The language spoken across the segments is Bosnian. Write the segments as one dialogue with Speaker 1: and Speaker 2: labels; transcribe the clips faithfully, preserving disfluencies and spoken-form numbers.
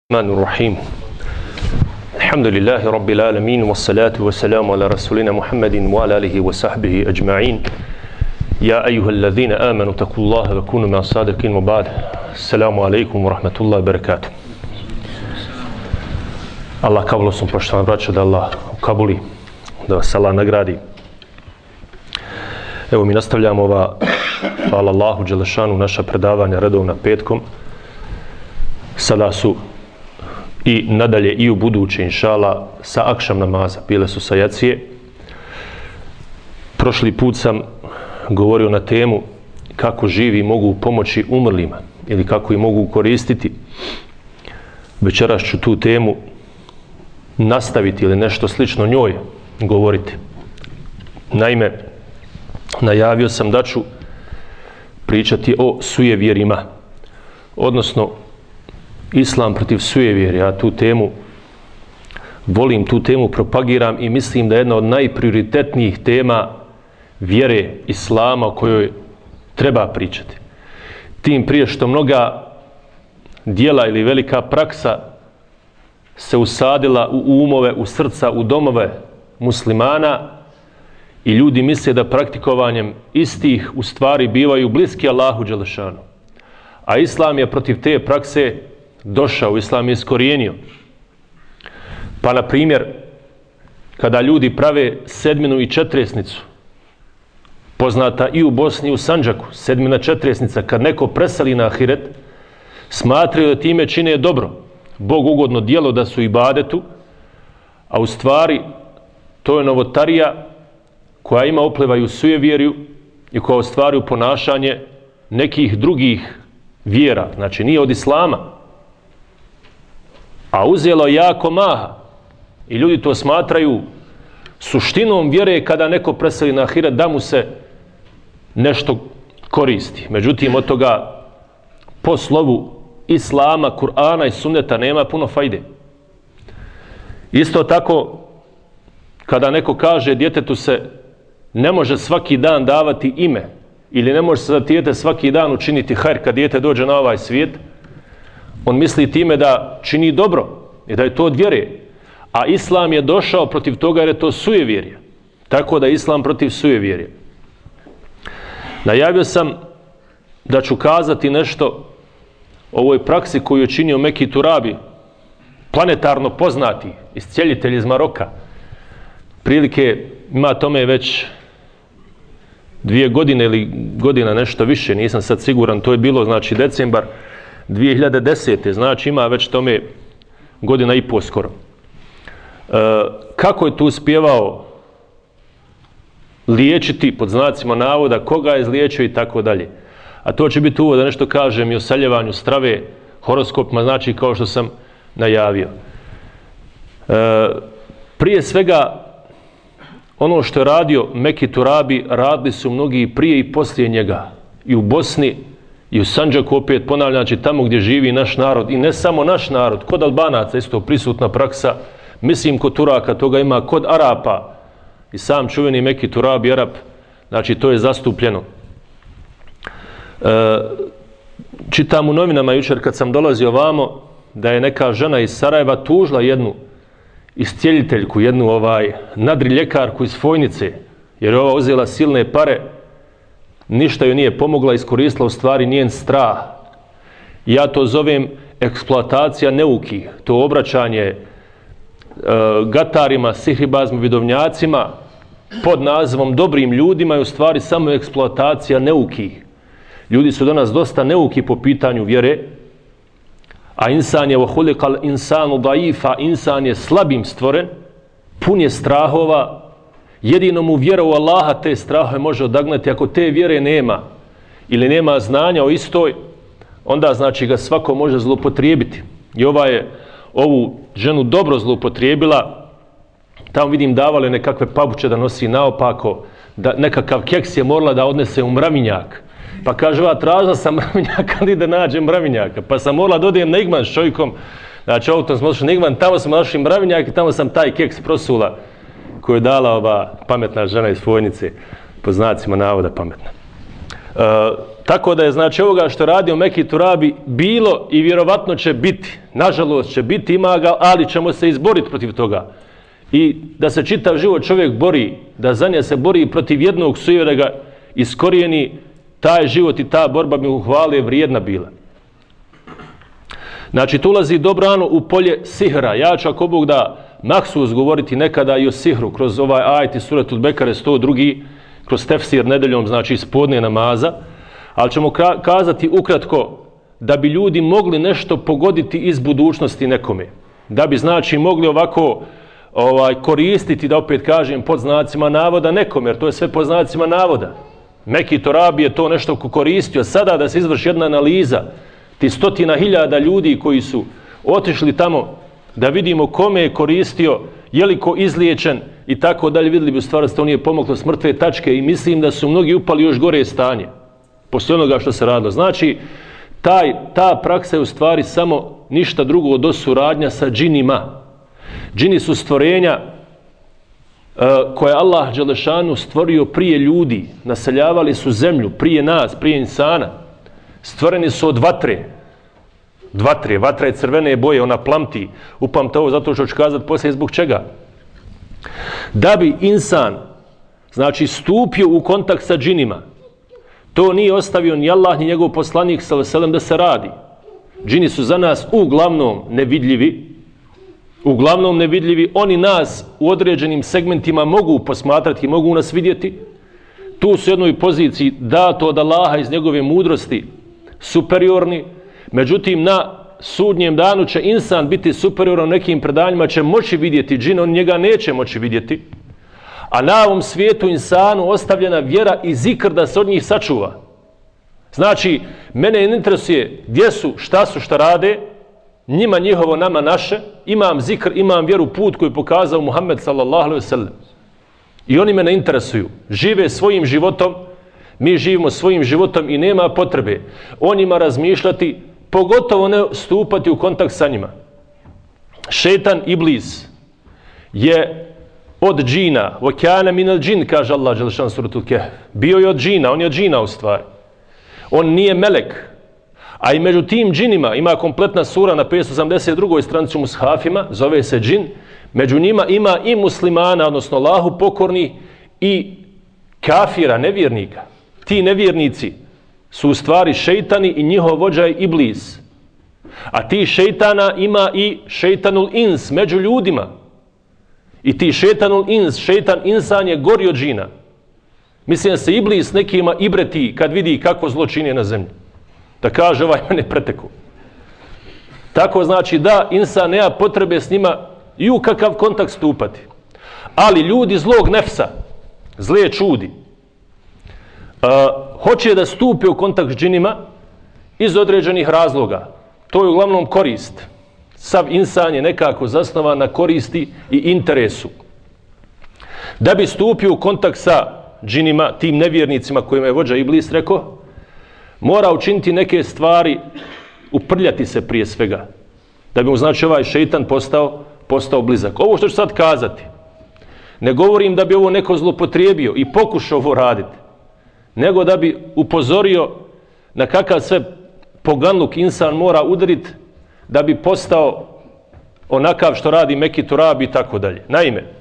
Speaker 1: الرحمن الرحيم الحمد لله رب العالمين والصلاة والسلام على رسولنا محمد وعلى آله وصحبه أجمعين يا أيها الذين آمنوا اتقوا الله وكونوا مع الصادقين وبعد السلام عليكم ورحمة الله وبركاته. Allah kabulu sam poštovani braćo, da Allah ukabuli, da vas Allah nagradi. Evo mi nastavljamo ova, hvala Allahu dželešanu, naša predavanja redovna petkom. Sada su i nadalje i u buduće, inšala, sa akšam namaza, bile su sa jacije. Prošli put sam govorio na temu kako živi mogu pomoći umrlima ili kako ih mogu koristiti. Večeras ću tu temu nastaviti ili nešto slično njoj govoriti. Naime, najavio sam da ću pričati o sujevjerima, odnosno Islam protiv sujevjerja. Ja tu temu volim, tu temu propagiram i mislim da je jedna od najprioritetnijih tema vjere Islama o kojoj treba pričati. Tim prije što mnoga djela ili velika praksa se usadila u umove, u srca, u domove muslimana i ljudi misle da praktikovanjem istih u stvari bivaju bliski Allahu dželešanu. A Islam je protiv te prakse došao, Islam je iskorijenio. Pa na primjer, kada ljudi prave sedminu i četresnicu, poznata i u Bosni i u Sandžaku, sedmina četresnica, kad neko preseli na ahiret, smatraju da time čine dobro, Bog ugodno djelo, da su ibadetu, a u stvari to je novotarija koja ima oplevaju sujevjerju i koja ostvaruju ponašanje nekih drugih vjera, znači nije od Islama, a uzelo jako maha i ljudi to smatraju suštinom vjere kada neko preseli na ahiret da mu se nešto koristi. Međutim, od toga po slovu Islama, Kur'ana i Sunneta nema puno fajde. Isto tako, kada neko kaže djetetu se ne može svaki dan davati ime ili ne može se za dijete svaki dan učiniti hajr kad dijete dođe na ovaj svijet, on misli time da čini dobro i da je to od vjere. A Islam je došao protiv toga jer je to sujevjerje. Tako da je Islam protiv sujevjerja. Najavio sam da ću kazati nešto o ovoj praksi koju je činio Meki Turabi, planetarno poznati iscijeljitelj iz Maroka. Prilike ima tome već dvije godine ili godina nešto više, nisam sad siguran, to je bilo znači decembar dvije hiljade desete. Znači ima već tome godina i po skoro. E, kako je tu uspjevao liječiti, pod znacima navoda, koga je izliječio i tako dalje. A to će biti uvod da nešto kažem i o saljevanju strave, horoskopima, znači kao što sam najavio. E, prije svega, ono što je radio Meki Turabi, radili su mnogi prije i poslije njega. I u Bosni, i u Sandžaku, opet ponavljam, znači tamo gdje živi naš narod. I ne samo naš narod, kod Albanaca isto prisutna praksa. Mislim kod Turaka toga ima, kod Arapa. I sam čuveni Meki Turabi, Arap, znači to je zastupljeno. E, čitam u novinama jučer kad sam dolazio ovamo da je neka žena iz Sarajeva tužila jednu iscijeljiteljku, jednu ovaj nadriljekarku iz Fojnice, jer je ova uzela silne pare, ništa joj nije pomogla, iskoristila u stvari njen strah. Ja to zovem eksploatacija neukih, to obraćanje e, gatarima, sihribazmu, vidovnjacima pod nazivom dobrim ljudima je u stvari samo eksploatacija neukih. Ljudi su danas dosta neuki po pitanju vjere, a insan je vohulikal insanu daifa, insan je slabim stvoren, pun je strahova, jedino mu vjera u Allaha te strahove može odagnati. Ako te vjere nema ili nema znanja o istoj, onda znači ga svako može zloupotrijebiti. I ova je ovu ženu dobro zloupotrijebila, tamo vidim davale nekakve pabuče da nosi naopako, da nekakav keks je morala da odnese u mravinjak. Pa kaže, ova tražila sam mravinjaka, ali da nađem mravinjaka. Pa sam morala da odijem na Igman s čovjekom, znači autom smo došli na Igman, tamo smo našli mravinjak i tamo sam taj keks prosula koju je dala ova pametna žena iz Fojnice, po znacima navoda pametna. E, tako da je znači ovoga što radio Meki Turabi bilo i vjerovatno će biti, nažalost će biti, ima ga, ali ćemo se izboriti protiv toga. I da se čitav život čovjek bori, da za nje se bori protiv jednog sujeva da ga iskorijeni, taj život i ta borba mi uhvali je vrijedna bila. Znači, tu ulazi dobrano u polje sihra. Ja ću ako Bog da maksus govoriti nekada i o sihru kroz ovaj ajet iz Suratul Bekare sto dva, kroz tefsir nedeljom, znači iz podne namaza, ali ćemo kazati ukratko da bi ljudi mogli nešto pogoditi iz budućnosti nekome. Da bi znači mogli ovako ovaj, koristiti, da opet kažem, pod znacima navoda nekome, jer to je sve pod znacima navoda. Meki Turabi je to nešto koristio. Sada da se izvrši jedna analiza ti stotina hiljada ljudi koji su otišli tamo da vidimo kome je koristio, je li ko izliječen i tako dalje, vidjeli bi u stvari da to nije pomoglo s mrtve tačke i mislim da su mnogi upali još gore stanje poslije onoga što se radilo. Znači, taj, ta praksa je u stvari samo ništa drugo od suradnja sa džinima. Džini su stvorenja uh, koje Allah Đelešanu stvorio prije ljudi, naseljavali su zemlju prije nas, prije insana. Stvoreni su od vatre. Vatre, vatra je crvene boje, ona plamti. Upamte ovo zato što ću kazati poslije zbog čega. Da bi insan, znači, stupio u kontakt sa džinima, to nije ostavio ni Allah ni njegov poslanik sallallahu alejhi ve sellem da se radi. Džini su za nas uglavnom nevidljivi, uglavnom nevidljivi, oni nas u određenim segmentima mogu posmatrati, mogu nas vidjeti. Tu su u jednoj poziciji dato od Allaha iz njegove mudrosti superiorni, međutim na sudnjem danu će insan biti superioran, nekim predanjima će moći vidjeti džin, on njega neće moći vidjeti. A na ovom svijetu insanu ostavljena vjera i zikr da se od njih sačuva. Znači, mene ne interesuje gdje su, šta su, šta rade, njima njihovo, nama naše, imam zikr, imam vjeru, put koji je pokazao Muhammed sallallahu alejhi ve sellem. I oni me ne interesuju. Žive svojim životom, mi živimo svojim životom i nema potrebe o njima razmišljati, pogotovo ne stupati u kontakt sa njima. Šejtan Iblis je od džina, وَكَانَ مِنَ الْجِنِ, kaže Allah Đelešan Suratul Kehf. Bio je od džina, on je od džina u stvari. On nije melek. A i među tim džinima ima kompletna sura na petsto osamdeset drugoj stranici u mushafima, zove se džin. Među njima ima i muslimana, odnosno Allahu pokorni, i kafira, nevjernika. Ti nevjernici su u stvari šejtani i njihov vođa je Iblis. A ti šejtana ima i šejtanul ins među ljudima. I ti šejtanul ins, šejtan insan je gori od džina. Mislim da se Iblis nekima ibreti kad vidi kako zlo čini na zemlji. Da kaže ovaj mene preteku. Tako znači da insan nema potrebe s njima i u kakav kontakt stupati. Ali ljudi zlog nefsa, zle čudi, uh, hoće da stupe u kontakt s džinima iz određenih razloga. To je uglavnom korist. Sav insan je nekako zasnovan na koristi i interesu. Da bi stupio u kontakt sa džinima, tim nevjernicima kojima je vođa Iblis rekao, mora učiniti neke stvari, uprljati se prije svega. Da bi mu znači ovaj šejtan postao, postao blizak. Ovo što ću sad kazati, ne govorim da bi ovo neko zlopotrijebio i pokušao ovo raditi, nego da bi upozorio na kakav sve poganluk insan mora udariti da bi postao onakav što radi Meki Turabi i tako dalje. Naime, e,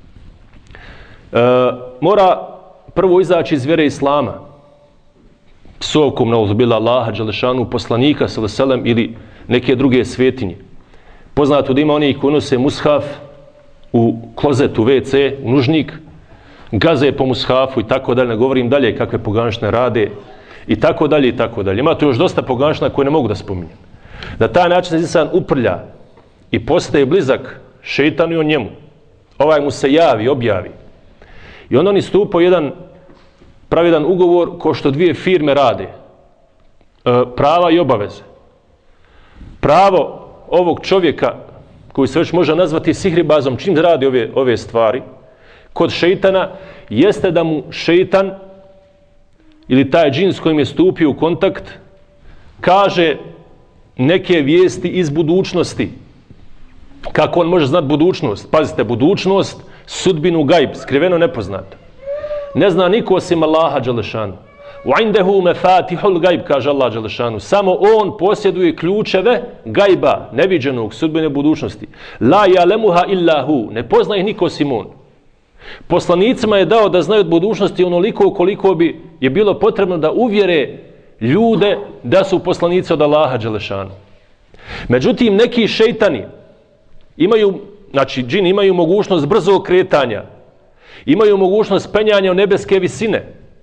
Speaker 1: mora prvo izaći iz vjere Islama, psovkom na uzbila Allaha Đelešanu, poslanika sallallahu alejhi ve sellem ili neke druge svetinje. Poznato da ima oni koji nose mushaf u klozetu, ve ce, u nužnik, gaze po mushafu i tako dalje, ne govorim dalje kakve poganštine rade i tako dalje i tako dalje. Ima tu još dosta poganština koje ne mogu da spominjem. Na taj način se insan uprlja i postaje blizak šejtanu i on njemu. Ovaj mu se javi, objavi. I onda oni stupaju jedan pravedan ugovor ko što dvije firme rade. E, prava i obaveze. Pravo ovog čovjeka koji se već može nazvati sihribazom, čim radi ove, ove stvari, kod šejtana, jeste da mu šejtan ili taj džin s kojim je stupio u kontakt kaže neke vijesti iz budućnosti. Kako on može znati budućnost? Pazite, budućnost, sudbinu gajb, skriveno nepoznato. Ne zna niko osim Allaha Đelešanu. وَعِنْدَهُ مَفَاتِحُ الْغَيْبِ, kaže Allah dželešanu. Samo on posjeduje ključeve gajba, neviđenog, sudbene budućnosti. La ya'lamuha illa hu, ne pozna ih niko osim on. Poslanicima je dao da znaju od budućnosti onoliko koliko bi je bilo potrebno da uvjere ljude da su poslanici od Allaha dželešanu. Međutim, neki šejtani imaju, znači džini imaju mogućnost brzog kretanja, imaju mogućnost penjanja u nebeske visine.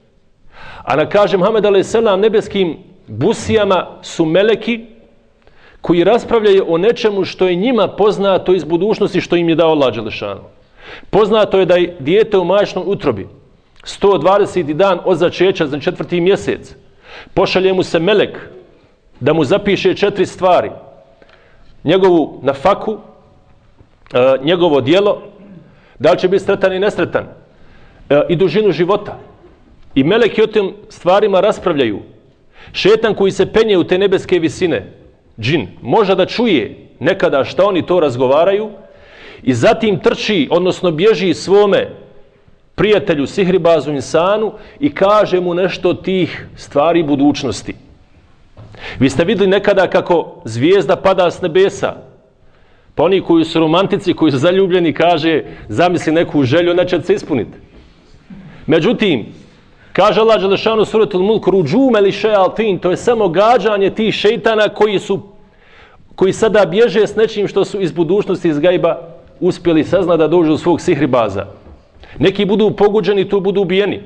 Speaker 1: A na kaže Muhammed alejhi selam, nebeskim busijama su meleki koji raspravljaju o nečemu što je njima poznato iz budućnosti, što im je dao Allah dželešanu. Poznato je da je dijete u majčinoj utrobi sto dvadeseti dan od začeća, za četvrti mjesec. Pošalje mu se melek da mu zapiše četiri stvari. Njegovu nafaku, njegovo djelo, da li će biti sretan i nesretan, i dužinu života. I meleki o tim stvarima raspravljaju. Šetan koji se penje u te nebeske visine, džin, može da čuje nekada šta oni to razgovaraju i zatim trči, odnosno bježi svome prijatelju, sihribazu, insanu i kaže mu nešto od tih stvari budućnosti. Vi ste vidjeli nekada kako zvijezda pada s nebesa. Pa oni koji su romantici, koji su zaljubljeni, kaže, zamisli neku želju, ona će se ispuniti. Međutim, kaže Allah dželešanu u suratul Mulk, ruđume li šeatin, to je samo gađanje tih šejtana koji su, koji sada bježe s nečim što su iz budućnosti, iz gajba, uspjeli saznati da dođu do svog sihribaza. Neki budu poguđeni, tu budu ubijeni.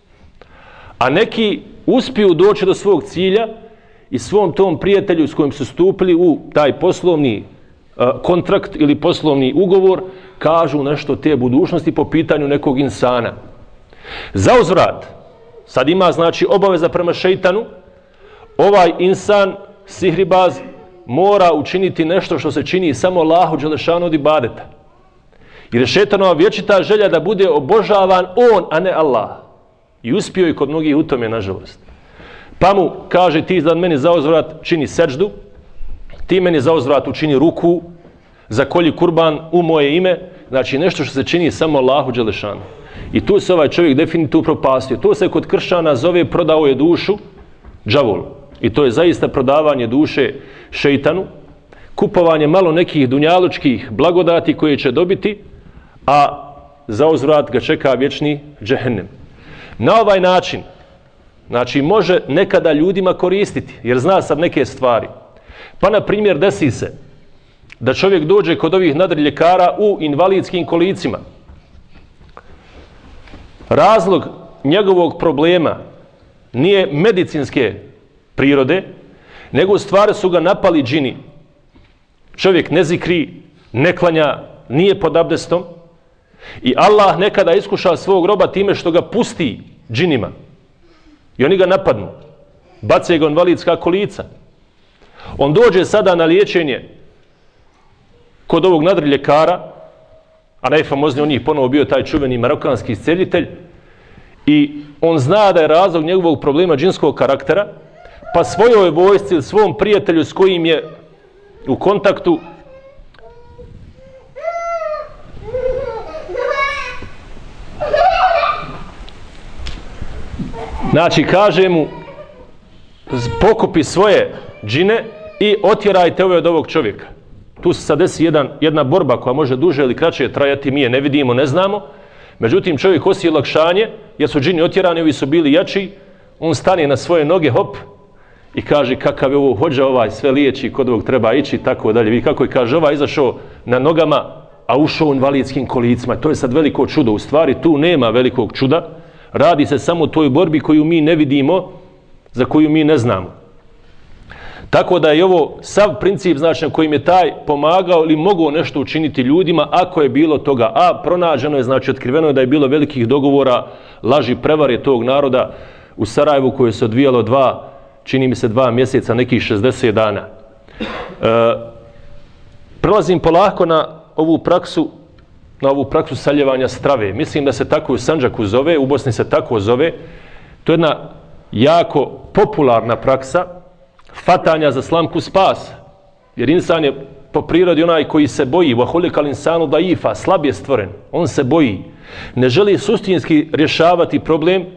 Speaker 1: A neki uspiju doći do svog cilja i svom tom prijatelju s kojim su stupili u taj poslovni uh, kontrakt ili poslovni ugovor, kažu nešto te budućnosti po pitanju nekog insana. Za uzvrat, sad ima znači obaveza prema šejtanu, ovaj insan, sihribaz, mora učiniti nešto što se čini samo Allahu dželešanu od ibadeta. Jer je šejtanova vječita želja da bude obožavan on, a ne Allah. I uspio je kod mnogih u tome, nažalost. Pa mu kaže, ti za meni za uzvrat čini seđdu, ti meni za uzvrat učini ruku, zakolji kurban u moje ime, znači nešto što se čini samo Allahu dželešanu. I tu se ovaj čovjek definitivno propastio. To se kod kršćana zove prodao je dušu đavolu. I to je zaista prodavanje duše šejtanu, kupovanje malo nekih dunjalučkih blagodati koje će dobiti, a za uzvrat ga čeka vječni džehennem. Na ovaj način, znači, može nekada ljudima koristiti, jer zna sad neke stvari. Pa, na primjer, desi se da čovjek dođe kod ovih nadriljekara u invalidskim kolicima. Razlog njegovog problema nije medicinske prirode, nego u stvari su ga napali džini. Čovjek ne zikri, ne klanja, nije pod abdestom i Allah nekada iskuša svog roba time što ga pusti džinima i oni ga napadnu, bace ga u invalidska kolica. On dođe sada na liječenje kod ovog nadriljekara, a najfamozniji on je ponovo bio taj čuveni marokanski isceljitelj, i on zna da je razlog njegovog problema džinskog karaktera, pa svojoj vojsci ili svom prijatelju s kojim je u kontaktu znači kaže mu, pokupi svoje džine i otjerajte ove od ovog čovjeka. Tu se sad desi jedan, jedna borba koja može duže ili kraće trajati, mi je ne vidimo, ne znamo. Međutim, čovjek osjeti olakšanje, jer su džini otjerani, ovi su bili jači, on stane na svoje noge, hop, i kaže kakav je ovo hođa, ovaj sve liječi, kod ovog treba ići i tako dalje. Vi kako je, kaže, ovaj izašao na nogama, a ušao u invalidskim kolicima. To je sad veliko čudo. U stvari tu nema velikog čuda. Radi se samo o toj borbi koju mi ne vidimo, za koju mi ne znamo. Tako da je ovo sav princip, znači, na kojim je taj pomagao ili mogao nešto učiniti ljudima, ako je bilo toga. A pronađeno je, znači, otkriveno je da je bilo velikih dogovora, laži, prevare tog naroda u Sarajevu koje se odvijalo dva, čini mi se dva mjeseca, nekih šezdeset dana. E, prelazim polako na ovu praksu, na ovu praksu saljevanja strave. Mislim da se tako u Sandžaku zove, u Bosni se tako zove. To je jedna jako popularna praksa fatanja za slamku spasa. Jer insan je po prirodi onaj koji se boji, vahulikal insanu daifa, slab je stvoren, on se boji. Ne želi suštinski rješavati problem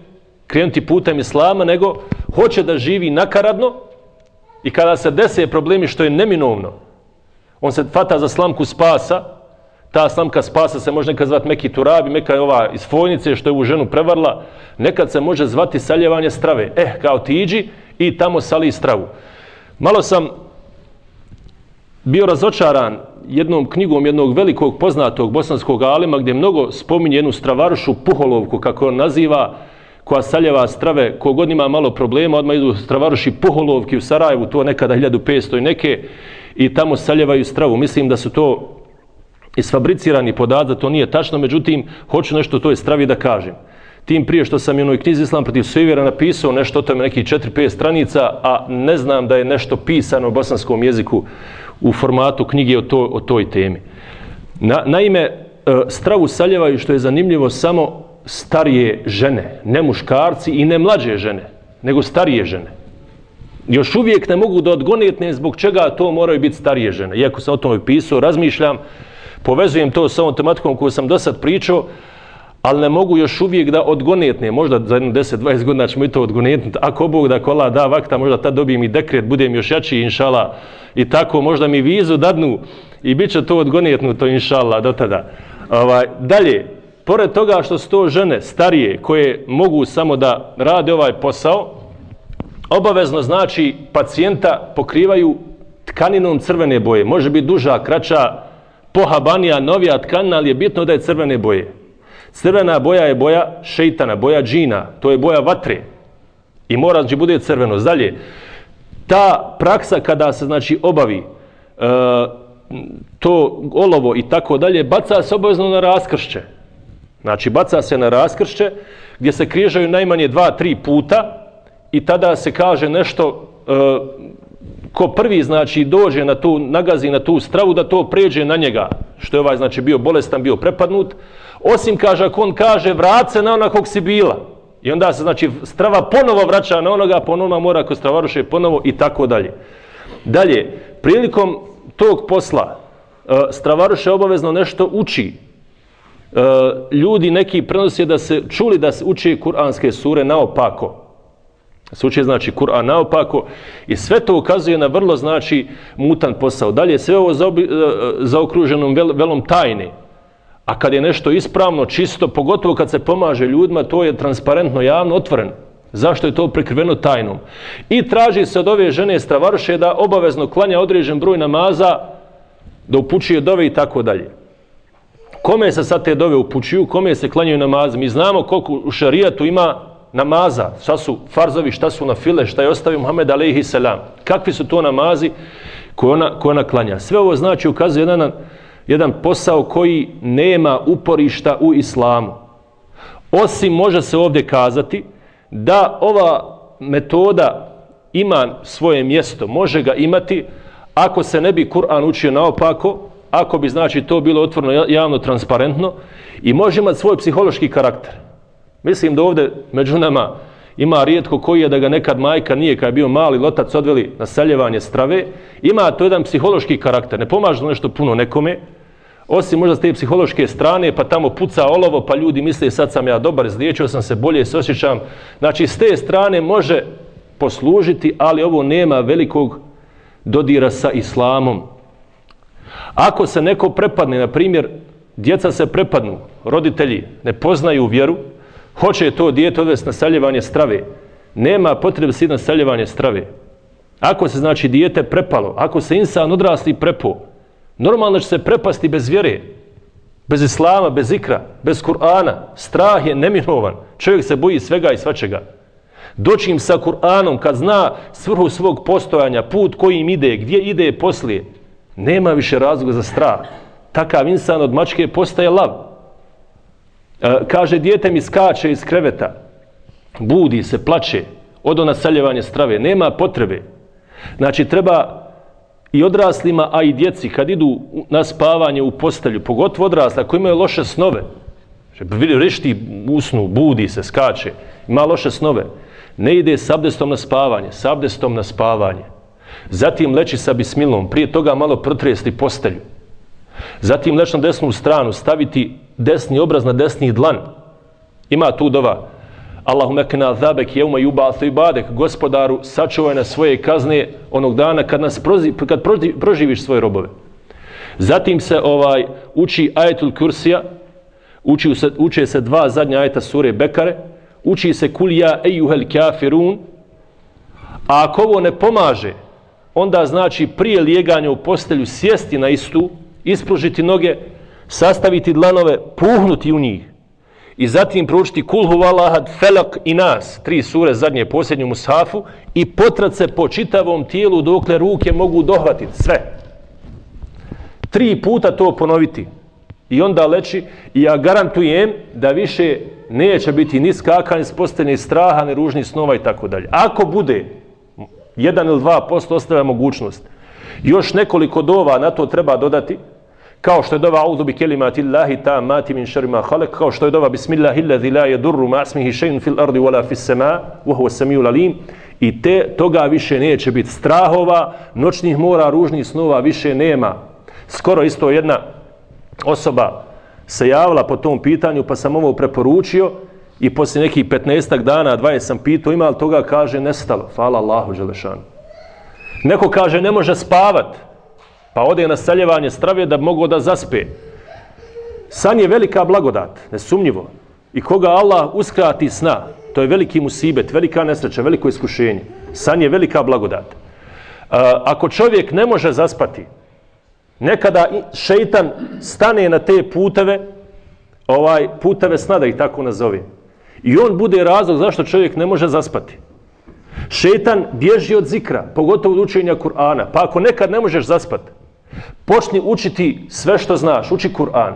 Speaker 1: krenuti putem islama, nego hoće da živi nakaradno i kada se dese problemi, što je neminovno, on se fata za slamku spasa. Ta slamka spasa se može nekad zvati Meki Turabi, Meka je ova iz Fojnice što je ovu ženu prevarila, nekad se može zvati saljevanje strave. Eh, kao ti iđi i tamo sali stravu. Malo sam bio razočaran jednom knjigom jednog velikog poznatog bosanskog alima gdje mnogo spominje jednu stravarušu Puholovku, kako on naziva, koja saljeva strave, kogod ima malo problema, odmah idu stravaruši Puholovki u Sarajevu, to nekada hiljadu petsto i neke, i tamo saljevaju stravu. Mislim da su to isfabricirani podaci, da to nije tačno, međutim, hoću nešto o toj stravi da kažem. Tim prije što sam u jednoj knjizi Islam protiv sujevjera napisao nešto o tome, nekih četiri pet stranica, a ne znam da je nešto pisano u bosanskom jeziku u formatu knjige o, to, o toj temi. Na, naime, stravu saljevaju, što je zanimljivo, samo starije žene, ne muškarci i ne mlađe žene, nego starije žene. Još uvijek ne mogu da odgonetne zbog čega to moraju biti starije žene. Iako sam o tome pisao, razmišljam, povezujem to s ovom tematikom koju sam do sad pričao, ali ne mogu još uvijek da odgonetne. Možda za jedno deset dvadeset godina ćemo i to odgonetnuti. Ako Bog da kola da vakta, možda tad dobijem i dekret, budem još jači, inšala, i tako možda mi vizu dadnu i bit će to odgonetnuto, inšala, do tada. Ovaj, dalje, pored toga što su to žene starije koje mogu samo da rade ovaj posao, obavezno znači pacijenta pokrivaju tkaninom crvene boje. Može biti duža, kraća, pohabanija, novija tkanina, ali je bitno da je crvene boje. Crvena boja je boja šeitana, boja džina, to je boja vatre. I mora znači bude crveno. Dalje, ta praksa kada se znači obavi e, to olovo i tako dalje, baca se obavezno na raskršće. Znači baca se na raskršće gdje se križaju najmanje dva, tri puta i tada se kaže nešto, e, ko prvi znači dođe na tu, nagazi na tu stravu, da to pređe na njega, što je ovaj znači bio bolestan, bio prepadnut, osim kaže, ako on kaže vrat se na onak kog si bila. I onda se znači strava ponovo vraća na onoga, ponovo mora kod stravaruše ponovo i tako dalje. Dalje, prilikom tog posla e, stravaruše obavezno nešto uči. E, ljudi neki prenose da se čuli da se uči kuranske sure naopako. Se uči znači Kur'an naopako i sve to ukazuje na vrlo znači mutan posao. Dalje, sve ovo zaobi, zaokruženom vel, velom tajne. A kad je nešto ispravno, čisto, pogotovo kad se pomaže ljudima, to je transparentno, javno, otvoreno. Zašto je to prekriveno tajnom? I traži se od ove žene stravaruše da obavezno klanja određen broj namaza, da upućuje dove i tako dalje. Kome se sad te dove upućuju, kome se klanjaju namaze? Mi znamo koliko u šarijatu ima namaza, šta su farzovi, šta su na file, šta je ostavio Muhammed alejhi selam. Kakvi su to namazi koje ona, koje ona klanja? Sve ovo znači ukazuje jedan, jedan posao koji nema uporišta u islamu. Osim može se ovdje kazati da ova metoda ima svoje mjesto, može ga imati ako se ne bi Kur'an učio naopako, ako bi znači to bilo otvoreno, javno, transparentno i može imati svoj psihološki karakter. Mislim da ovdje među nama ima rijetko koji je da ga nekad majka nije, kad je bio mali lotac, odveli na saljevanje strave. Ima to jedan psihološki karakter. Ne pomaže nešto puno nekome, osim možda s te psihološke strane, pa tamo puca olovo, pa ljudi misle sad sam ja dobar, izliječio sam se, bolje se osjećam. Znači s te strane može poslužiti, ali ovo nema velikog dodira sa islamom. Ako se neko prepadne, na primjer, djeca se prepadnu, roditelji ne poznaju vjeru, hoće to dijete odvesti na saljevanje strave, nema potrebe se na saljevanje strave. Ako se znači dijete prepalo, ako se insan odrasli prepo, normalno će se prepasti bez vjere, bez islama, bez ikra, bez Kur'ana. Strah je neminovan. Čovjek se boji svega i svačega. Doći im sa Kur'anom, kad zna svrhu svog postojanja, put kojim ide, gdje ide poslije, nema više razloga za strah. Takav insan od mačke postaje lav. E, kaže, dijete mi skače iz kreveta, budi se, plače, odo na saljevanje strave, nema potrebe. Znači, treba i odraslima, a i djeci, kad idu na spavanje u postelju, pogotovo odrasla, koji imaju loše snove, rešti usnu, budi se, skače, ima loše snove, ne ide s abdestom na spavanje, s abdestom na spavanje. Zatim leći sa bismilom, prije toga malo protresti postelju. Zatim leći na desnu stranu, staviti desni obraz na desni dlan. Ima tu dova Allahumma qina azabek yawma yub'athu ibadek, gospodaru sačuvaj nas svoje kazne onog dana kad nas prozi, kad proži, proživiš svoje robove. Zatim se ovaj uči ajetul kursija, uči se, uče se dva zadnja ajeta sure Bekare, uči se kul ja ejuhel kafirun, a ako ovo ne pomaže, onda znači prije lijeganja u postelju sjesti na istu, ispružiti noge, sastaviti dlanove, puhnuti u njih i zatim proučiti kul huvalahad, felak i nas, tri sure zadnje posljednju mushafu i potrat se po čitavom tijelu dokle ruke mogu dohvatiti, sve. Tri puta to ponoviti i onda leći i ja garantujem da više neće biti ni skakanja s postelje, ni straha, ni ružnih snova i tako dalje. Ako bude jedan ili dva posto ostavlja mogućnost, još nekoliko dova na to treba dodati, kao što je dova auzu bi kelimati Allahi tammati min šerri ma halak, kao što je dova bismillahi allazi la yadurru ma ismihi shay'un fil ardi wala fis sama wa huwa as-sami'ul alim, i te toga više neće biti, strahova, noćnih mora, ružnih snova više nema. Skoro isto jedna osoba se javila po tom pitanju, pa sam ovo preporučio i poslije nekih petnaestak dana, dvadeset sam pitao, ima li toga, kaže nestalo, hvala Allahu dželešanu. Neko kaže ne može spavat, pa ode na saljevanje strave da bi mogao da zaspe. San je velika blagodat, nesumnjivo. I koga Allah uskrati sna, to je veliki musibet, velika nesreća, veliko iskušenje. San je velika blagodat. Ako čovjek ne može zaspati, nekada šeitan stane na te puteve, ovaj puteve sna, da ih tako nazove. I on bude razlog zašto čovjek ne može zaspati. Šeitan bježi od zikra, pogotovo od učenja Kur'ana. Pa ako nekad ne možeš zaspati, počni učiti sve što znaš, uči Kur'an.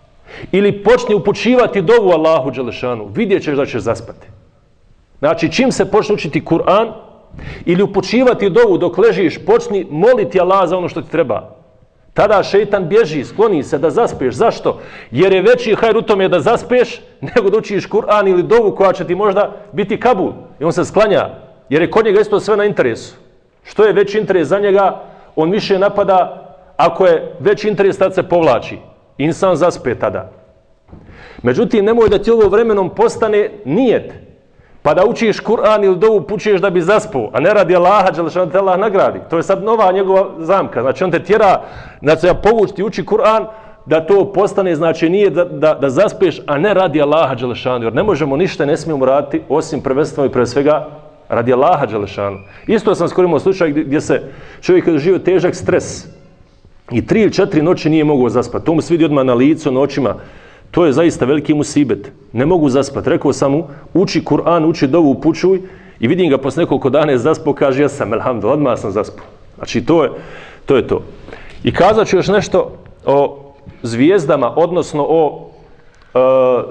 Speaker 1: Ili počni upućivati dovu Allahu dželešanu, vidjet ćeš da ćeš zaspati. Znači, čim se počne učiti Kur'an ili upućivati dovu dok ležiš, počni moliti Allah za ono što ti treba. Tada šeitan bježi, skloni se da zaspeš. Zašto? Jer je veći hajr u tome da zaspeš nego da učiš Kur'an ili dovu koja će ti možda biti kabul. I on se sklanja, jer je kod njega isto sve na interesu. Što je veći interes za njega, on više napada. Ako je veći interes, tad se povlači. Insan zaspe tada. Međutim, nemoj da ti ovo vremenom postane nijet, pa da učiš Kur'an ili dovu pučuješ da bi zaspao, a ne radi Allaha, dželešanu da te Allah nagradi. To je sad nova njegova zamka. Znači, on te tjera, znači, da povući ti uči Kur'an, da to postane, znači, nije da, da, da zaspeš, a ne radi Allaha, dželešanu. Jer ne možemo ništa, ne smijemo raditi, osim prvenstveno i pre svega radi Allaha, dželešanu. Isto sam skoro imao slučaj gdje se čovjek doživio težak stres i tri ili četiri noći nije mogao zaspati. To mu se vidi odmah na licu, na očima. To je zaista veliki musibet. Ne mogu zaspati. Rekao sam mu, uči Kur'an, uči dovu, upućuj, i vidim ga posle nekoliko dana je zaspao, kaže ja sam, elhamdulillah, odmah sam zaspao. Znači, to je, to je to. I kazat ću još nešto o zvijezdama, odnosno o e,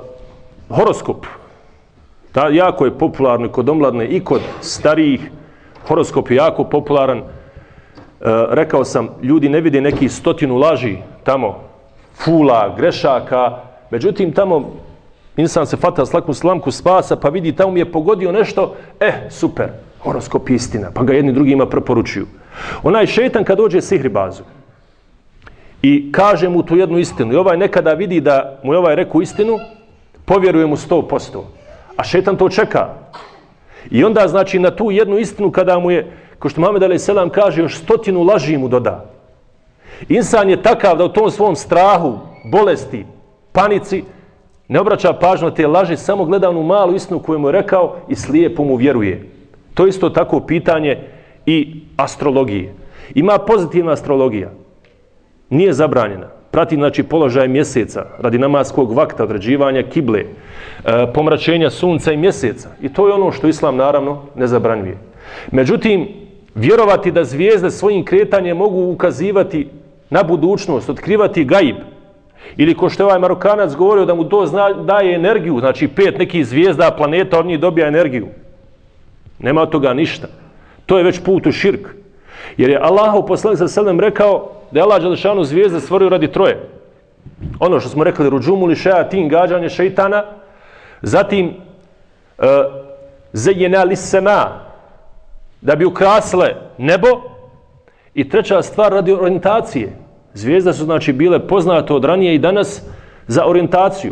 Speaker 1: horoskopu. Ta, jako je popularno kod omladne i kod starijih. Horoskop je jako popularan. E, rekao sam, ljudi ne vide neki stotinu laži tamo, fula, grešaka. Međutim, tamo insan se fata slaku slamku spasa, pa vidi tamo mi je pogodio nešto, eh, super, horoskop istina, pa ga jedni drugima preporučuju. Onaj šeitan kad dođe sihribazu i kaže mu tu jednu istinu, i ovaj nekada vidi da mu je ovaj rekao istinu, povjeruje mu sto posto. A šeitan to čeka. I onda, znači, na tu jednu istinu kada mu je, ko što Muhammed alejhi selam kaže, još stotinu laži mu doda. Insan je takav da u tom svom strahu, bolesti, panici, ne obraća pažnju na te laži, samo gleda onu malu istinu koju mu je rekao i slijepo mu vjeruje. To je isto tako pitanje i astrologije. Ima pozitivna astrologija. Nije zabranjena. Prati, znači, položaj mjeseca radi namaskog vakta, određivanja kible, e, pomračenja sunca i mjeseca. I to je ono što Islam, naravno, ne zabranjuje. Međutim, vjerovati da zvijezde svojim kretanjem mogu ukazivati na budućnost, otkrivati gajib, ili ko što je ovaj Marokanac govorio da mu to zna, daje energiju, znači pet nekih zvijezda, planeta, od njih dobija energiju. Nema od toga ništa. To je već put u širk. Jer je Allahov poslanik sallallahu alejhi ve sellem rekao da je Allah dželešanu zvijezde stvorio radi troje. Ono što smo rekli, ruđumuli šeatin, gađanje šeitana, zatim uh, zejena lissema, da bi ukrasile nebo, i treća stvar radi orijentacije. Zvijezde su, znači, bile poznate od ranije i danas za orijentaciju.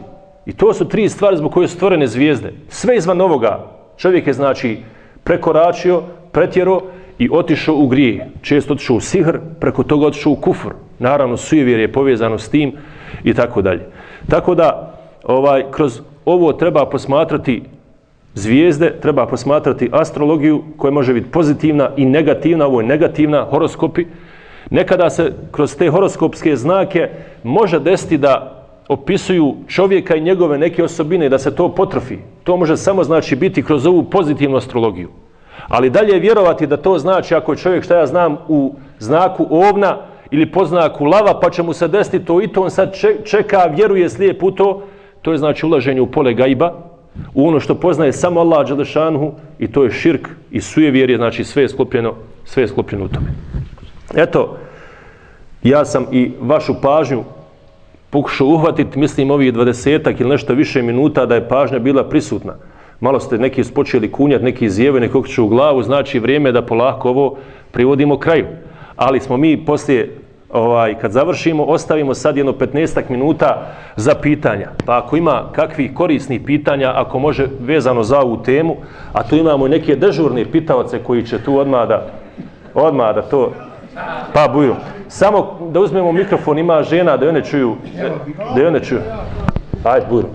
Speaker 1: I to su tri stvari zbog koje su stvorene zvijezde. Sve izvan ovoga čovjek je znači prekoračio, pretjero i otišao u grije. Često otišao u sihr, preko toga otišao u kufr. Naravno, sujevjer je povezano s tim i tako dalje. Tako da, ovaj, kroz ovo treba posmatrati zvijezde, treba posmatrati astrologiju koja može biti pozitivna i negativna, ovo je negativna, horoskopi. Nekada se kroz te horoskopske znake može desiti da opisuju čovjeka i njegove neke osobine, da se to potrofi. To može samo znači biti kroz ovu pozitivnu astrologiju. Ali dalje vjerovati da to znači ako je čovjek, šta ja znam, u znaku ovna ili po znaku lava, pa će mu se desiti to i to, on sad čeka, vjeruje slijep u to, to je znači ulaženje u pole gajba, u ono što poznaje samo Allah dželešanuhu, i to je širk i sujevjerje, znači sve je sklopljeno, sve je sklopljeno u tome. Eto, ja sam i vašu pažnju pokušao uhvatiti, mislim ovih dvadesetak ili nešto više minuta da je pažnja bila prisutna. Malo ste neki počeli kunjati, neki izjeve, neki okreću u glavu, znači vrijeme da polako ovo privodimo kraju. Ali smo mi poslije, ovaj, kad završimo, ostavimo sad jedno petnaestak minuta za pitanja. Pa ako ima kakvih korisnih pitanja, ako može vezano za ovu temu, a tu imamo neke dežurne pitavce koji će tu odmah da, odmah da to... Pa buju. Samo da uzmemo mikrofon, ima žena da one čuju. Da one čuju. Ajde, buju.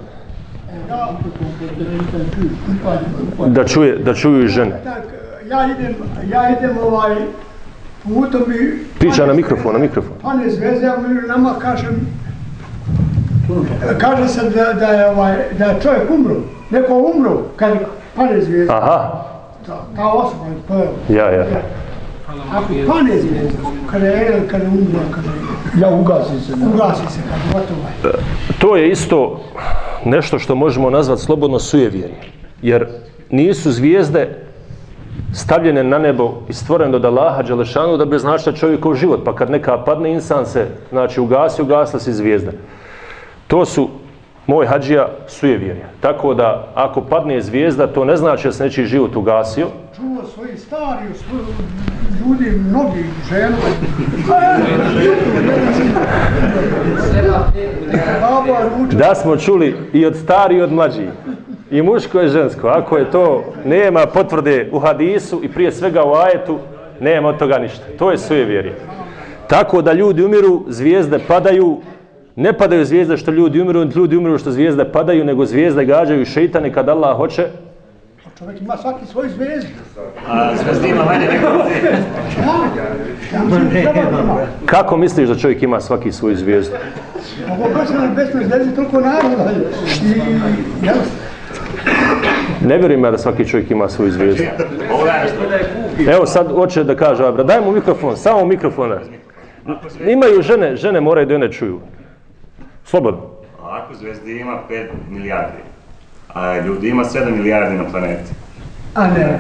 Speaker 1: Da čuje, da čuju i žene.
Speaker 2: Ja idem, ja idem ovaj putom i...
Speaker 1: Priča na mikrofon, na mikrofon.
Speaker 2: Pane zvijezde, ja nama kažem, kaže se da, da, je, ovaj, da je čovjek umro, neko umro kad pane zvijezde.
Speaker 1: Aha.
Speaker 2: Ta, ta osoba, to je...
Speaker 1: Ja, ja.
Speaker 2: Ako pane zvijezde, kada je, kada je umro, kada je... Ja ugasi se. Ugasi se, kada gotovo.
Speaker 1: To je isto nešto što možemo nazvati slobodno sujevjerje. Jer nisu zvijezde stavljene na nebo i stvorene od Allaha dželešanu da bi značila čovjekov život. Pa kad neka padne, insan se, znači ugasi, ugasla se zvijezda. To su, moj hadžija, sujevjerje. Tako da, ako padne zvijezda, to ne znači da se nečiji život ugasio.
Speaker 2: Čuo svoji stari, svoj ljudi, mnogi žena.
Speaker 1: Da smo čuli i od stari i od mlađih. I muško i žensko. Ako je to, nema potvrde u hadisu i prije svega u ajetu, nema od toga ništa. To je sujevjerje. Tako da ljudi umiru, zvijezde padaju. Ne padaju zvijezde što ljudi umiru, ljudi umiru što zvijezde padaju, nego zvijezde gađaju šeitane kad Allah hoće.
Speaker 2: Čovjek ima svaki svoj zvijezdu.
Speaker 3: A zvijezda ima manje nego
Speaker 1: Kako misliš da čovjek ima svaki svoju zvijezdu?
Speaker 2: Ovo baš na besnoj zvijezdi toliko naroda.
Speaker 1: Ne vjerujem ja da svaki čovjek ima svoju zvijezdu. Evo sad hoće da kaže, daj mu mikrofon, samo mikrofona. Imaju žene, žene moraju da one čuju. Slobodno.
Speaker 3: Ako zvijezdi ima pet milijardi, a ljudi ima sedam milijardi na planeti.
Speaker 2: A ne.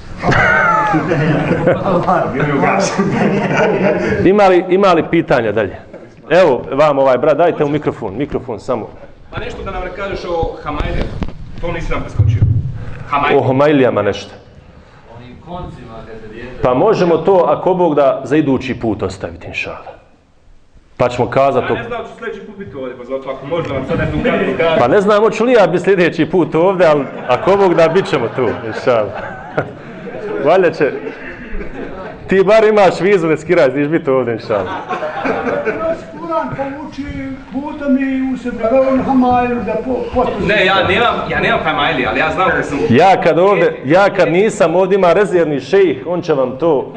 Speaker 1: Ima li, ima li pitanja dalje? Evo vam ovaj brat, dajte mu mikrofon, mikrofon samo.
Speaker 4: Pa nešto da nam kažeš o Hamajlijama, to nisi nam preskočio. Hamajlijama.
Speaker 1: O Hamajlijama nešto.
Speaker 5: Onim koncima kad se dijete...
Speaker 1: Pa možemo to, ako Bog da, za idući put ostaviti, inšala. Pa ćemo kazati...
Speaker 4: Ja ne znam da ću sljedeći put biti ovdje, pa zato ako možda vam sad jednu kartu kažem.
Speaker 1: Pa ne znam, hoću li ja biti sljedeći put ovdje, ali ako Bog da, bit ćemo tu, inšala. Valjda će... Ti bar imaš vizu, ne skiraj, znaš biti ovdje, inšala.
Speaker 2: Kuran povuči putom i u sebi velim Hamajliju da potpuno...
Speaker 4: Ne, ja nemam, ja nemam Hamajlije, ali ja znam da sam...
Speaker 1: Ja kad ovdje, ja kad nisam ovdje ima rezervni šejih, on će vam to...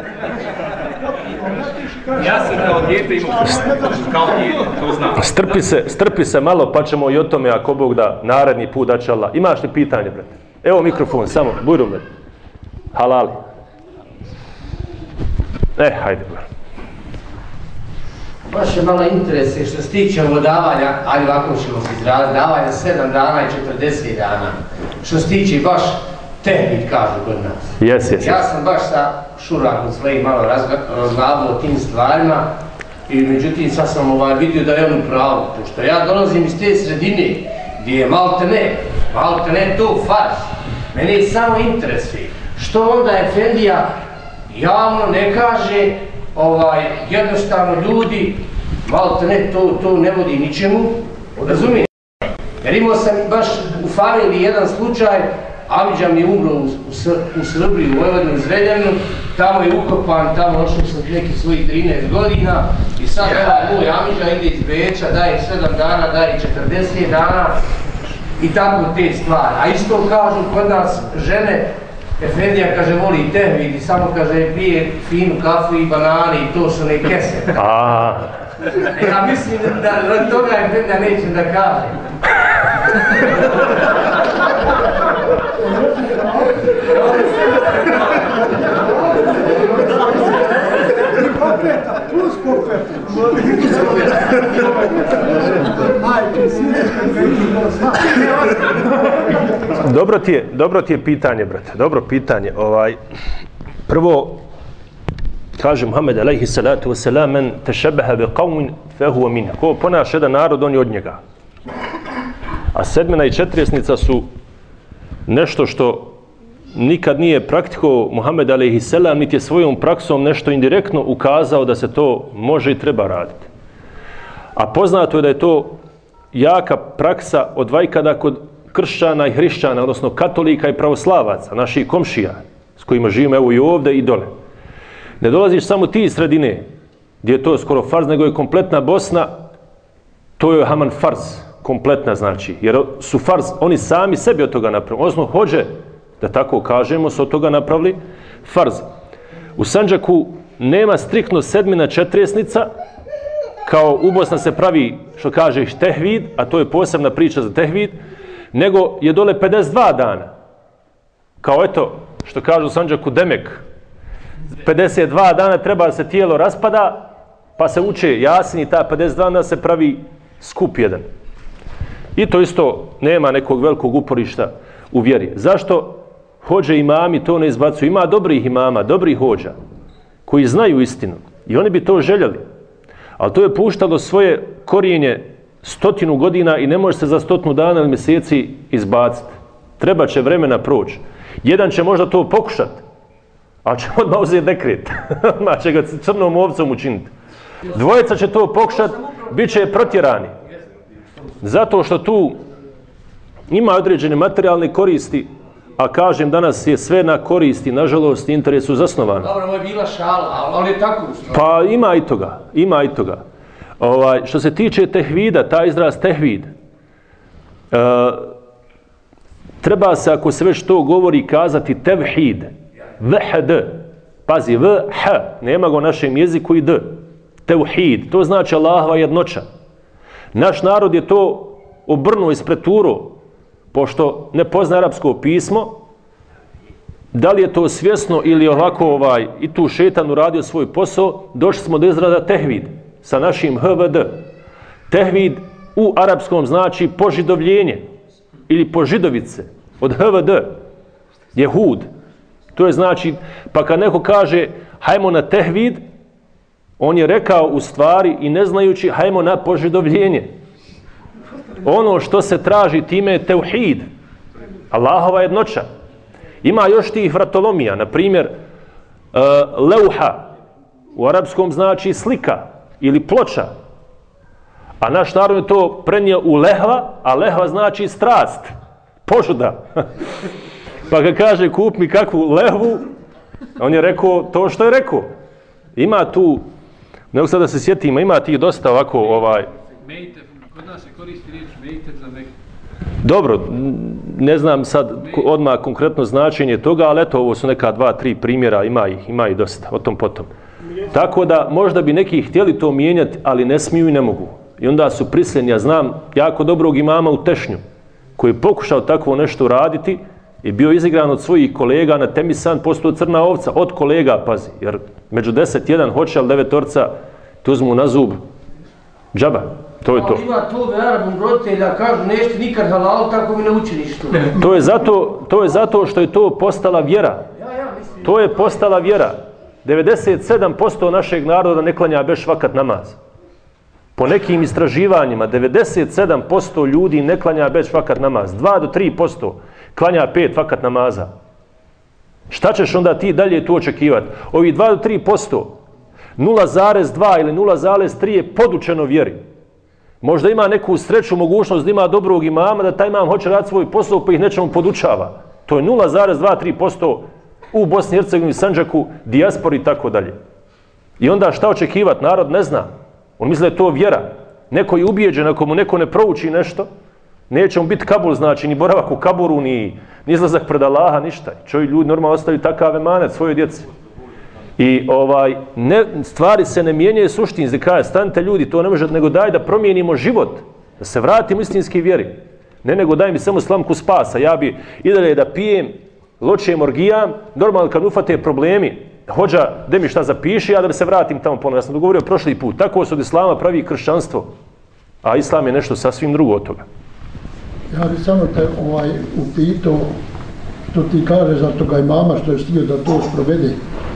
Speaker 4: Ja sam kao dijete imao kao dijete, to znam.
Speaker 1: Strpi se, strpi se malo, pa ćemo i o tome, ako Bog da, naredni put da će Allah. Imaš li pitanje, brate? Evo mikrofon, samo, bujrum, brate. Halali. E, hajde, brate.
Speaker 5: Baš je malo interese što se tiče ovo davanja, ali ovako ćemo se izraziti, davanja sedam dana i četrdeset dana. Što se tiče baš tehnik, kažu kod nas.
Speaker 1: Jes, jes.
Speaker 5: Ja sam baš sa Šurakom svojim malo razglabao o tim stvarima i međutim sad sam ovaj vidio da je on u pravu, pošto ja dolazim iz te sredine gdje je malte ne, malte ne to farš. Mene je samo interesuje što onda Efendija javno ne kaže ovaj, jednostavno ljudi, malte ne, to, to ne vodi ničemu, razumijete? Jer imao sam baš u familiji jedan slučaj, Amidža mi je umro u, u, u Srbiji, u Vojvodini, u Zrenjaninu, tamo je ukopan, tamo ošao sam nekih svojih trinaest godina i sad ovaj moj Amidža ide iz Beča, daje sedam dana, daje četrdeset dana i tako te stvari. A isto kažu kod nas žene, Efendija kaže voli tehvid i samo kaže pije finu kafu i banane i to su ne kese. Ja mislim da od toga Efendija nećem da kažem.
Speaker 2: Kopeta, plus kopeta. Majke,
Speaker 1: Dobro ti je, dobro ti je pitanje, brate. Dobro pitanje. Ovaj, prvo, kaže Muhammed alejhi salatu vesselam, men tešebeha bi qawmin fehuwa min. Ko ponaša jedan narod, on je od njega. A sedmina i četirijesnica su nešto što nikad nije praktikovao Muhammed alejhi selam, niti je svojom praksom nešto indirektno ukazao da se to može i treba raditi. A poznato je da je to jaka praksa od vajkada kod kršćana i hrišćana, odnosno katolika i pravoslavaca, naših komšija, s kojima živimo evo i ovdje i dole. Ne dolaziš samo ti iz sredine, gdje je to skoro farz, nego je kompletna Bosna, to je haman farz, kompletna znači, jer su farz, oni sami sebi od toga napravili, odnosno hođe, da tako kažemo, su od toga napravili farz. U Sandžaku nema striktno sedmina četirijesnica, kao u Bosna se pravi, što kažeš, tehvid, a to je posebna priča za tehvid, nego je dole pedeset dva dana. Kao eto, što kažu u Sandžaku, demek. pedeset dva dana treba da se tijelo raspada, pa se uče jasin i ta pedeset dva dana se pravi skup jedan. I to isto nema nekog velikog uporišta u vjeri. Zašto hođe imami to ne izbacuju? Ima dobrih imama, dobrih hođa, koji znaju istinu. I oni bi to željeli. Ali to je puštalo svoje korijenje stotinu godina i ne može se za stotinu dana ili mjeseci izbaciti. Treba će vremena proći. Jedan će možda to pokušati, ali će odmah uzeti dekret. Ma će ga crnom ovcom učiniti. Dvojica će to pokušati, bit će protjerani. Zato što tu ima određene materijalne koristi, a kažem danas je sve na koristi, nažalost, interesu zasnovano.
Speaker 5: Dobro, ovo je bila šala, ali je tako.
Speaker 1: Pa ima i toga, ima i toga. Ovaj, što se tiče tehvida, taj izraz tehvid, e, treba se, ako se već to govori, kazati tevhid, vhd, pazi, vh, nema ga u našem jeziku i d, tevhid, to znači Allahova jednoća. Naš narod je to obrnuo ispred Turo, pošto ne pozna arapsko pismo, da li je to svjesno ili ovako ovaj, i tu šetan uradio svoj posao, došli smo do izraza tehvid sa našim hvd. Tehvid u arapskom znači požidovljenje ili požidovice od hvd, jehud. To je znači, pa kad neko kaže hajmo na tehvid, on je rekao u stvari i ne znajući hajmo na požidovljenje. Ono što se traži time je tevhid, Allahova jednoća. Ima još tih vratolomija, na primjer uh, leuha, u arapskom znači slika ili ploča. A naš narod je to prenio u lehva, a lehva znači strast, požuda. Pa ga kaže kup mi kakvu lehvu, on je rekao to što je rekao. Ima tu, ne mogu sad da se sjetim, ima tih dosta ovako ovaj...
Speaker 6: Kod nas se koristi riječ mejte za neko.
Speaker 1: Dobro, ne znam sad odmah konkretno značenje toga, ali eto, ovo su neka dva, tri primjera, ima ih, ima ih dosta, o tom potom. Tako da možda bi neki htjeli to mijenjati, ali ne smiju i ne mogu. I onda su prisiljeni, ja znam jako dobrog imama u Tešnju, koji je pokušao takvo nešto raditi i bio izigran od svojih kolega na Temisan, postao crna ovca, od kolega, pazi, jer među deset jedan hoće, ali devetorca te uzmu na zub džaba. To je to.
Speaker 5: Ima to Arabom roditelja, kažu nešto nikad halal, tako mi ne uči ništa.
Speaker 1: To je zato, to je zato što je to postala vjera. To je postala vjera. devedeset sedam posto našeg naroda ne klanja beš vakat namaz. Po nekim istraživanjima, devedeset sedam posto ljudi ne klanja beš vakat namaz. dva do tri posto klanja pet vakat namaza. Šta ćeš onda ti dalje tu očekivati? Ovi dva do tri posto, nula zarez dva ili nula zarez tri je podučeno vjeri. Možda ima neku sreću, mogućnost da ima dobrog imama, da taj imam hoće raditi svoj posao pa ih nečemu podučava. To je nula zarez dva tri posto u Bosni i Hercegovini, Sandžaku, dijaspori i tako dalje. I onda šta očekivati? Narod ne zna. On misli da je to vjera. Neko je ubijeđen, ako mu neko ne prouči nešto, neće mu biti Kabul, znači ni boravak u Kaburu, ni, ni izlazak pred Allaha, ništa. Čovjek ljudi normalno ostavljaju takav emanet svojoj djeci. I ovaj, ne, stvari se ne mijenjaju suštinski. Kaže, stanite ljudi, to ne može, nego daj da promijenimo život, da se vratimo istinski vjeri. Ne nego daj mi samo slamku spasa. Ja bi i dalje da pijem, ločem orgijam, normalno kad ufate problemi, hođa, da mi šta zapiši, ja da se vratim tamo ponovno. Ja sam dogovorio prošli put. Tako se od islama pravi kršćanstvo, a islam je nešto sasvim drugo od toga.
Speaker 2: Ja bih samo te ovaj, upitao što ti kaže za toga imama što je stio da to sprovede.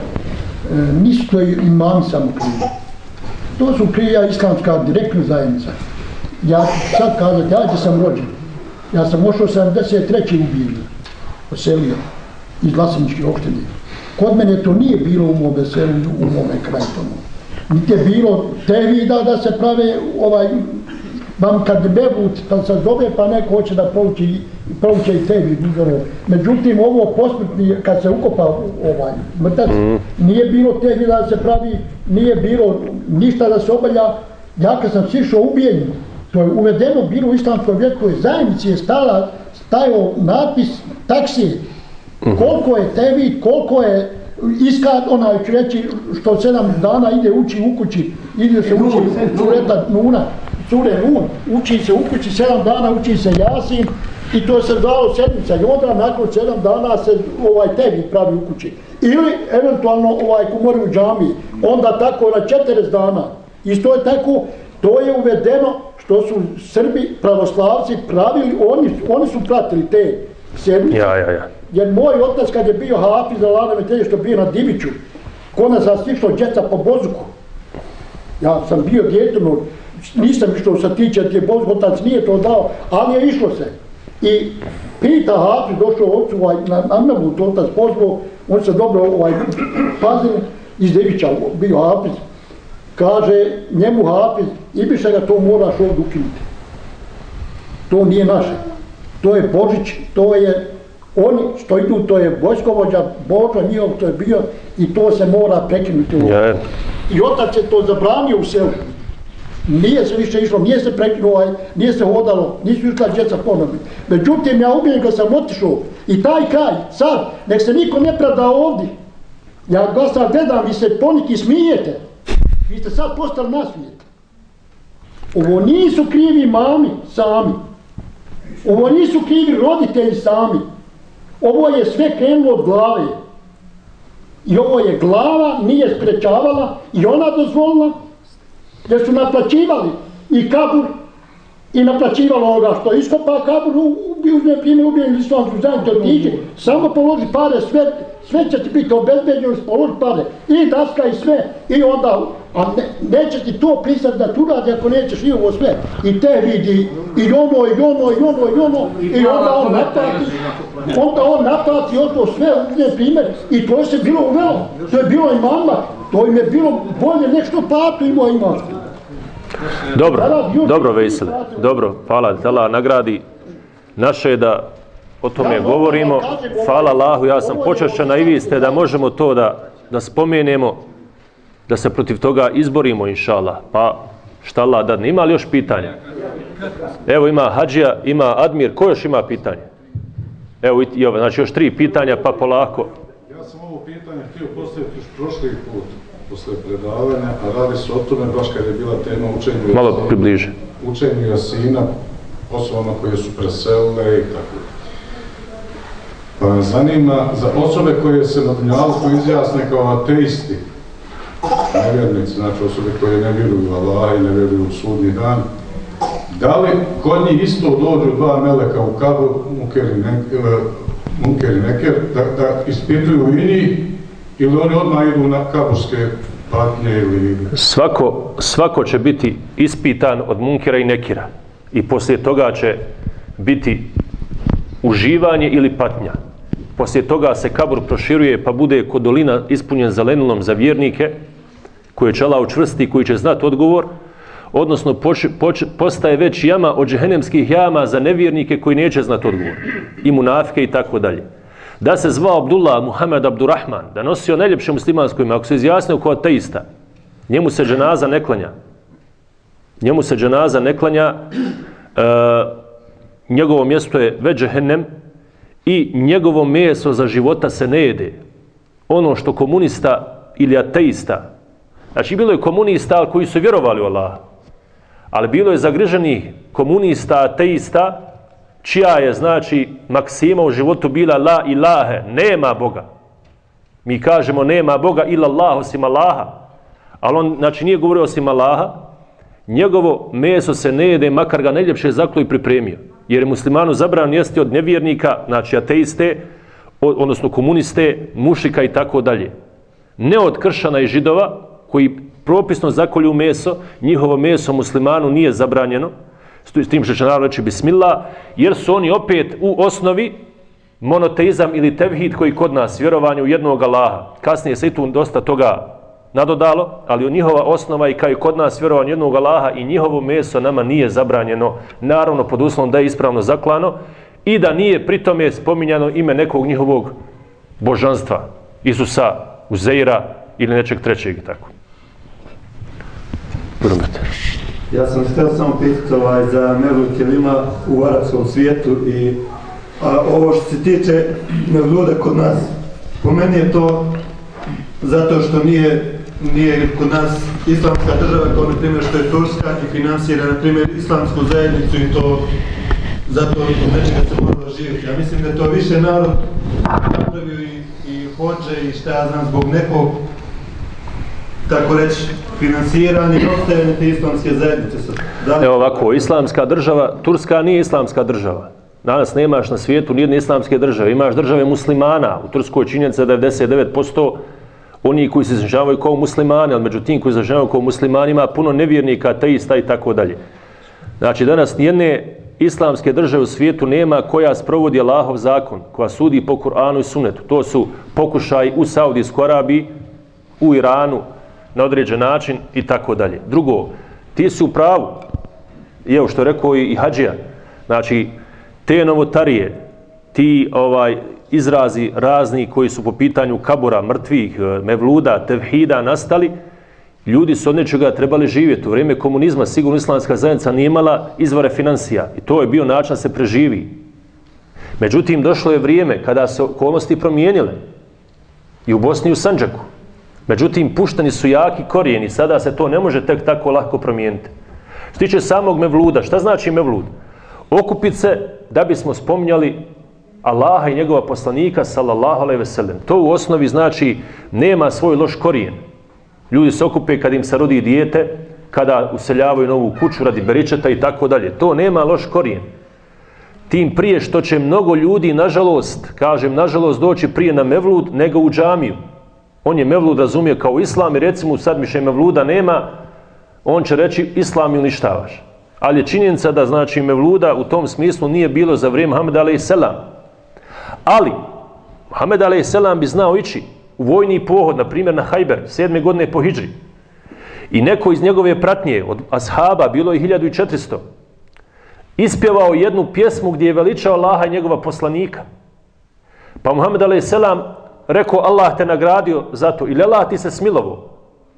Speaker 2: E, nisu to imami samo krivi. To su krija islamska direktna zajednica. Ja ću sad kazati, ja sam rođen. Ja sam ošao sedamdeset treće ubijen, oselio iz Laseničke opštine. Kod mene to nije bilo u mome selu, u mome kraju tomu. Niti je bilo tevida da se prave ovaj, vam kad bebut, kad se zove pa neko hoće da prouči, prouče i tebi. Međutim, ovo posmrtni, kad se ukopa ovaj mrtac, mm. nije bilo tevida da se pravi, nije bilo ništa da se obavlja. Ja kad sam sišao ubijen, to je uvedeno bilo u islamskoj vjerskoj zajednici, je stala, stajao natpis taksije. Koliko je tebi, koliko je iskad, onaj ću reći, što sedam dana ide uči u kući, ide se uči sureta Nuna, sure Nun, uči se u kući, sedam dana uči se Jasin i to se zvalo sedmica i onda nakon sedam dana se ovaj tebi pravi u kući. Ili eventualno ovaj kumori u džamiji, onda tako na četrdeset dana. Isto je tako, to je uvedeno što su Srbi, pravoslavci pravili, oni, oni su pratili te sedmice.
Speaker 1: Ja, ja, ja.
Speaker 2: Jer moj otac kad je bio hafiz za Lanove telje što bio na Diviću, kod nas sam stišao djeca po Bozuku. Ja sam bio djetuno, nisam išao sa tiče gdje Bozuk, otac nije to dao, ali je išlo se. I pita hafiz, došao ocu ovaj, na namnavu, to otac pozvao, on se dobro ovaj, pazio iz Divića, bio hafiz. Kaže njemu hafiz, Ibiša ga to moraš ovdje ukinuti. To nije naše. To je Božić, to je oni što idu, to je vojskovođa, Božo njihov, to je bio i to se mora prekinuti.
Speaker 1: Yeah.
Speaker 2: I otac je to zabranio u selu. Nije se više išlo, nije se prekinuo, nije se hodalo, nisu išla djeca ponovno. Međutim, ja ubijem kad sam otišao i taj kraj, sad, nek se niko ne preda ovdje. Ja ga sad gledam, vi se poniki smijete. Vi ste sad postali nasvijet. Ovo nisu krivi mami sami. Ovo nisu krivi roditelji sami. Ovo je sve krenulo od glave. I ovo je glava, nije sprečavala i ona dozvolila, jer su naplaćivali i kabur i naplaćivalo ovoga što iskopa kabur, uzme primjer ubijen islamsku zajednicu otiđe, samo položi pare, sve, sve će ti biti obezbeđeno, položi pare, i daska i sve, i onda, a ne, neće ti to pristati da tu radi ako nećeš i ovo sve, i te vidi, i ono, i ono, i ono, i ono, i onda on naplati, onda on naplati ovo sve, uzme primjer, i to je se bilo uvelo, to je bilo imama, to im je bilo bolje nešto platu imao imanski.
Speaker 1: Dobro, dobro Vejsele, dobro, hvala, Allah nagradi naše da o tome govorimo, hvala Allahu, ja sam počašćena i vi ste da možemo to da, da spomenemo, da se protiv toga izborimo, inša Allah, pa šta Allah dadne. Ima li još pitanja? Evo ima Hadžija, ima Admir, ko još ima pitanje? Evo, i ovo, znači još tri pitanja, pa polako.
Speaker 7: Ja sam ovo pitanje htio postaviti još prošli put. Posle predavanja, a radi se o tome baš kad je bila tema učenju
Speaker 1: Malo
Speaker 7: jasina,
Speaker 1: približe.
Speaker 7: učenju jasina osobama koje su preselile i tako. Pa me zanima za osobe koje se na dunjalku izjasne kao ateisti, nevjernici, znači osobe koje ne vjeruju u Allaha i ne vjeruju u sudnji dan, da li kod njih isto dođu dva meleka u kabur, Munker i Neker, Munker i Neker da, da ispituju i njih, ili oni odmah idu na kaburske patnje ili...
Speaker 1: Svako, svako će biti ispitan od Munkera i Nekira. I poslije toga će biti uživanje ili patnja. Poslije toga se kabur proširuje pa bude kod dolina ispunjen zelenilom za vjernike, koje će Allah učvrstiti, koji će znati odgovor. odnosno poč, poč, postaje već jama od džehennemskih jama za nevjernike koji neće znati odgovor, i munafike i tako dalje. Da se zvao Abdullah Muhammed Abdurrahman, da nosio najljepše muslimansko ime, ako se izjasnio kao ateista, njemu se dženaza ne klanja. Njemu se dženaza ne klanja, e, njegovo mjesto je već džehennem i njegovo meso za života se ne jede. Ono što komunista ili ateista, znači bilo je komunista koji su vjerovali u Allaha, ali bilo je zagriženih komunista, ateista, čija je, znači, maksima u životu bila la ilahe, nema Boga. Mi kažemo nema Boga ila Allah, osim Allaha. Ali on, znači, nije govorio osim Allaha, njegovo meso se ne jede, makar ga najljepše zaklo i pripremio. Jer je muslimanu zabranjeno jesti od nevjernika, znači ateiste, odnosno komuniste, mušika i tako dalje. Ne od kršćana i židova, koji propisno zakolju meso, njihovo meso muslimanu nije zabranjeno, s tim što će naravno reći bismillah, jer su oni opet u osnovi monoteizam ili tevhid koji kod nas, vjerovanje u jednog Allaha. Kasnije se i tu dosta toga nadodalo, ali njihova osnova i kao i kod nas vjerovanje u jednog Allaha i njihovo meso nama nije zabranjeno, naravno pod uslovom da je ispravno zaklano i da nije pritome spominjano ime nekog njihovog božanstva, Isusa, Uzeira ili nečeg trećeg i tako. Urmete.
Speaker 8: Ja sam htio samo pitati ovaj, za Mevlud Kelima u arapskom svijetu i a, ovo što se tiče Mevluda kod nas, po meni je to zato što nije, nije kod nas islamska država kao na primjer što je Turska i finansira na primjer islamsku zajednicu i to zato od nečega se moralo živjeti. Ja mislim da je to više narod napravio i, i hođe i šta ja znam zbog nekog tako reći, finansiranje i ostajanje te islamske zajednice. Da
Speaker 1: Evo ovako, islamska država, Turska nije islamska država. Danas nemaš na svijetu nijedne islamske države. Imaš države muslimana. U Turskoj činjenica devedeset devet posto oni koji se izražavaju kao muslimani, ali među tim koji se izražavaju kao muslimani ima puno nevjernika, ateista i tako dalje. Znači danas nijedne islamske države u svijetu nema koja sprovodi Allahov zakon, koja sudi po Kur'anu i Sunnetu. To su pokušaj u Saudijskoj Arabiji, u Iranu, na određen način i tako dalje. Drugo, ti su u pravu, i evo što je rekao i Hadžija, znači te novotarije, ti ovaj izrazi razni koji su po pitanju kabura, mrtvih, mevluda, tevhida nastali, ljudi su od nečega trebali živjeti. U vrijeme komunizma sigurno islamska zajednica nije imala izvore financija i to je bio način da se preživi. Međutim, došlo je vrijeme kada se okolnosti promijenile i u Bosni i u Sandžaku. Međutim, pušteni su jaki korijeni, sada se to ne može tek tako lako promijeniti. Što tiče samog mevluda, šta znači mevlud? Okupiti se da bismo spominjali Allaha i njegova poslanika, sallallahu alejhi ve sellem. To u osnovi znači nema svoj loš korijen. Ljudi se okupe kad im se rodi dijete, kada useljavaju novu kuću radi beričeta i tako dalje. To nema loš korijen. Tim prije što će mnogo ljudi, nažalost, kažem, nažalost, doći prije na mevlud nego u džamiju. On je mevlud razumio kao islam i recimo sad više mevluda nema, on će reći islam uništavaš. Ali je činjenica da znači mevluda u tom smislu nije bilo za vrijeme Muhameda alejselam. Ali Muhammed alejselam bi znao ići u vojni pohod, na primjer na Hajber, sedme godine po hidžri. I neko iz njegove pratnje, od ashaba, bilo je hiljadu i četiristo, ispjevao jednu pjesmu gdje je veličao Allaha i njegova poslanika. Pa Muhammed alejselam rekao Allah te nagradio za to ili Allah ti se smilovao.